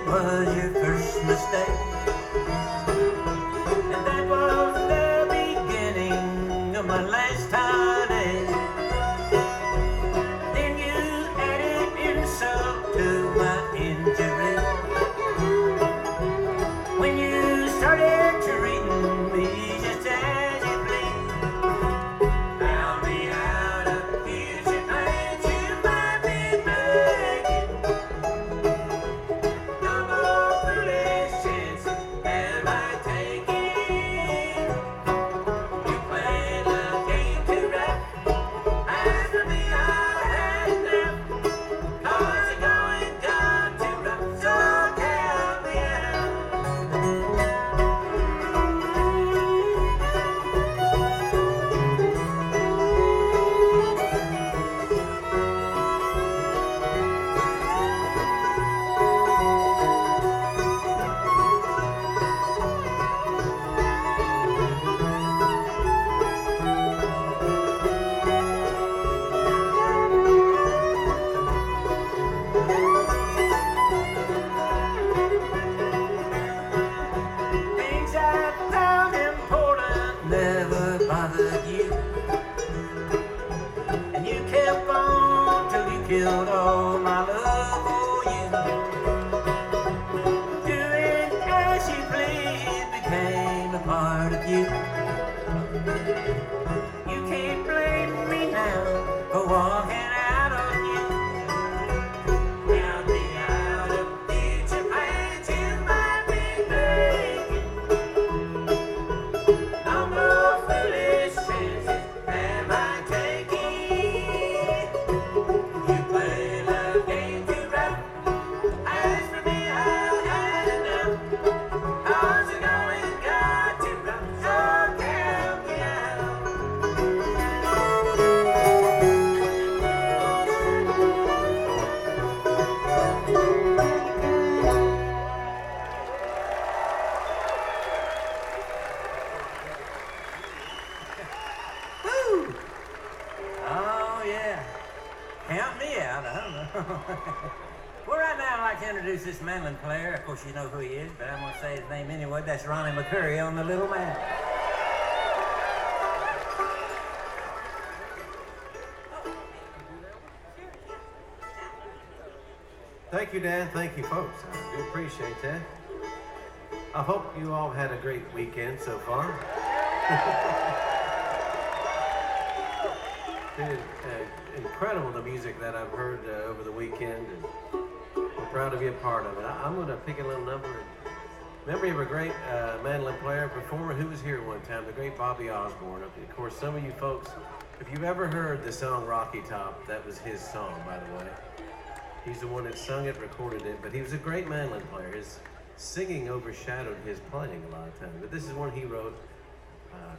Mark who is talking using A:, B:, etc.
A: was your first mistake. And that was the beginning of my last holiday. Then you added insult to my injury when you started treating me just as you please. Found me out of future plans you might be making. No more foolish chances am I taking. You play love game too rough. As for me, I had enough. 'Cause you're going down too rough. So help me out. Things I found important never bothered you. And you kept on till you killed all my love for you. Doing as you please became a part of you. You can't blame me now for walking out on you. Found me out of future plans you might be making. No more foolish chances am I taking. You play love game too rough. As for me, I've had enough. 'Cause you're going got too rough. So help me out. Woo! Oh, yeah. Count me out, huh? Well, right now, I'd like to introduce this mandolin player. Of course, you know who he is, but I'm going to say his name anyway. That's Ronnie McCurry on the little man.
B: Thank you, Dan. Thank you, folks. I do appreciate that. I hope you all had a great weekend so far. Dude, incredible the music that I've heard over the weekend, and we're proud to be a part of it. I'm going to pick a little number in memory of a great mandolin player, performer who was here one time, the great Bobby Osborne. Of course, some of you folks, if you've ever heard the song Rocky Top, that was his song, by the way. He's the one that sung it, recorded it, but he was a great mandolin player. His singing overshadowed his playing a lot of times. But this is one he wrote